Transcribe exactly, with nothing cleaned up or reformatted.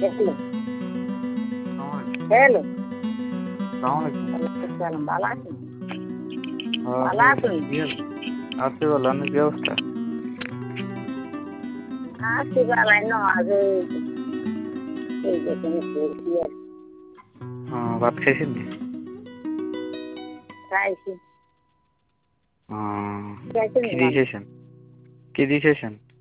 Hello hello সালামালাইকুম। সালাম, ভালো আছেন? হ্যাঁ ভালো হ্যাঁ, আছেন? কি হলো? আছি ভালো, আপনার কি অবস্থা? আছি ভালো ন আগে এই যেখানে পড়ছি আর ও, ভাত খাইছেন নি? খাইছি। ও, খাইছেন কি দিয়ে ভালো? খাইছেন? কি দিয়ে খাইছেন?